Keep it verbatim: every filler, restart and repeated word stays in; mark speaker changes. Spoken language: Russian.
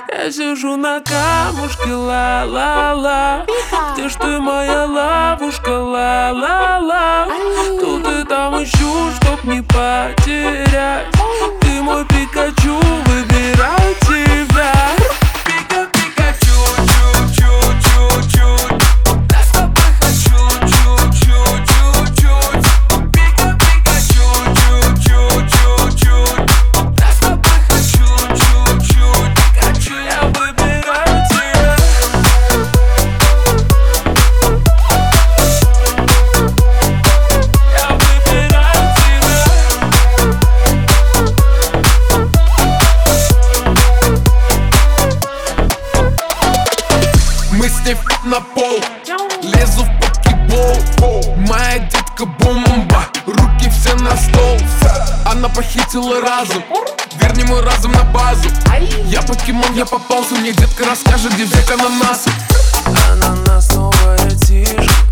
Speaker 1: Я сижу на камушке, ла-ла-ла. Где ж ты, моя ловушка, ла-ла-ла. Тут и там ищу, чтоб не потерять. Ты мой Пикачу, выбирай тебя. Пика-пикачу, чу-чу-чу-чуть. Я с тобой хочу, чу-чу-чу-чуть. Пика-пикачу, чу-чу-чу-чуть. Я с тобой хочу, чу-чуть. Пикачу, я выбираю тебя. Я выбираю тебя.
Speaker 2: Мы с ней на пол, лезу в покебол. Моя детка бомба, руки все на стол. Она похитила разум, верни мой разум на базу. Я покемон, я попался, мне детка расскажет, где взять ананасы.
Speaker 1: Ананас, новая тишь.